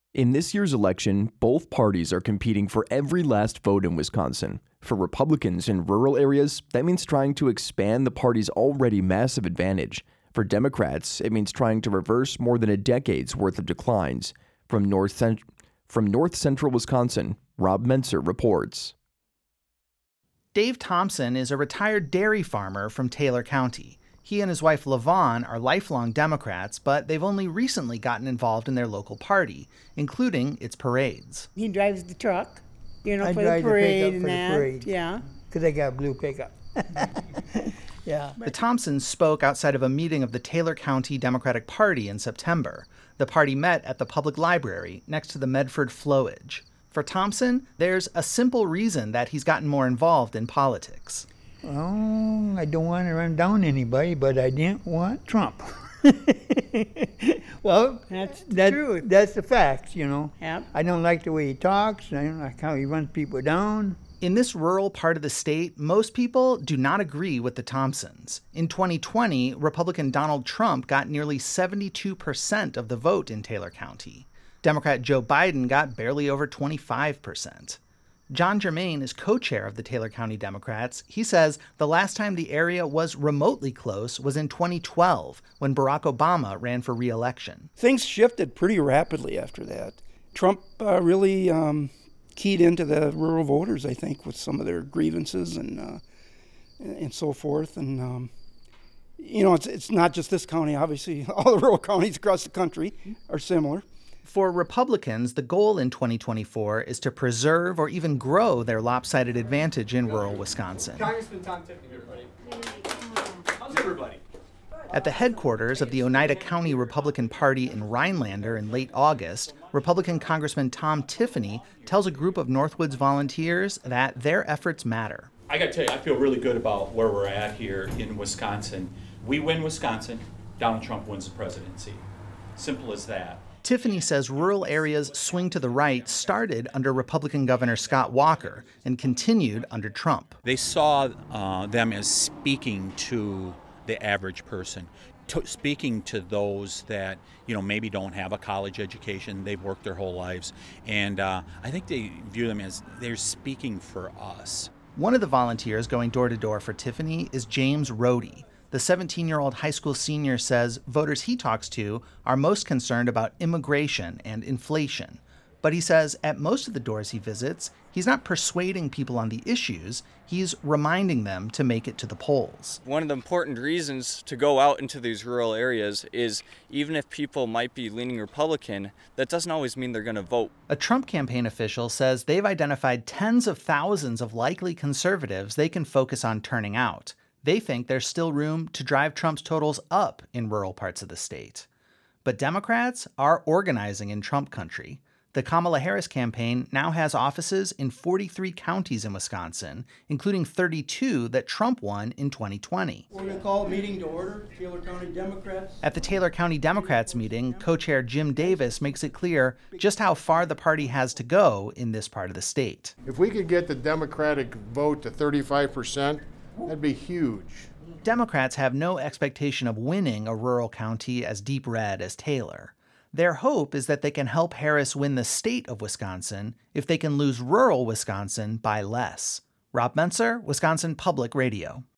In this year's election, both parties are competing for every last vote in Wisconsin. For Republicans in rural areas, that means trying to expand the party's already massive advantage. For Democrats, it means trying to reverse more than a decade's worth of declines. From North Central Wisconsin, Rob Menser reports. Dave Thompson is a retired dairy farmer from Taylor County. He and his wife LaVon are lifelong Democrats, but they've only recently gotten involved in their local party, including its parades. He drives the truck, for the drive parade the and that. parade. Yeah. Because I got a blue pickup. Yeah. The Thompsons spoke outside of a meeting of the Taylor County Democratic Party in September. The party met at the public library next to the Medford Flowage. For Thompson, there's a simple reason that he's gotten more involved in politics. Oh, I don't want to run down anybody, but I didn't want Trump. Well, That's the truth. That's the facts, Yep. I don't like the way he talks. I don't like how he runs people down. In this rural part of the state, most people do not agree with the Thompsons. In 2020, Republican Donald Trump got nearly 72% of the vote in Taylor County. Democrat Joe Biden got barely over 25%. John Germain is co-chair of the Taylor County Democrats. He says the last time the area was remotely close was in 2012, when Barack Obama ran for re-election. Things shifted pretty rapidly after that. Trump really keyed into the rural voters, I think, with some of their grievances and so forth. And, it's not just this county. Obviously, all the rural counties across the country are similar. For Republicans, the goal in 2024 is to preserve or even grow their lopsided advantage in rural Wisconsin. Congressman Tom Tiffany, everybody. How's everybody? At the headquarters of the Oneida County Republican Party in Rhinelander in late August, Republican Congressman Tom Tiffany tells a group of Northwoods volunteers that their efforts matter. I got to tell you, I feel really good about where we're at here in Wisconsin. We win Wisconsin, Donald Trump wins the presidency. Simple as that. Tiffany says rural areas' swing to the right started under Republican Governor Scott Walker and continued under Trump. They saw them as speaking to the average person, speaking to those that, maybe don't have a college education, they've worked their whole lives, and I think they view them as they're speaking for us. One of the volunteers going door to door for Tiffany is James Rohde. The 17-year-old high school senior says voters he talks to are most concerned about immigration and inflation. But he says at most of the doors he visits, he's not persuading people on the issues, he's reminding them to make it to the polls. One of the important reasons to go out into these rural areas is even if people might be leaning Republican, that doesn't always mean they're going to vote. A Trump campaign official says they've identified tens of thousands of likely conservatives they can focus on turning out. They think there's still room to drive Trump's totals up in rural parts of the state. But Democrats are organizing in Trump country. The Kamala Harris campaign now has offices in 43 counties in Wisconsin, including 32 that Trump won in 2020. We're going to call a meeting to order, Taylor County Democrats. At the Taylor County Democrats meeting, co-chair Jim Davis makes it clear just how far the party has to go in this part of the state. If we could get the Democratic vote to 35%, that'd be huge. Democrats have no expectation of winning a rural county as deep red as Taylor. Their hope is that they can help Harris win the state of Wisconsin if they can lose rural Wisconsin by less. Rob Menser, Wisconsin Public Radio.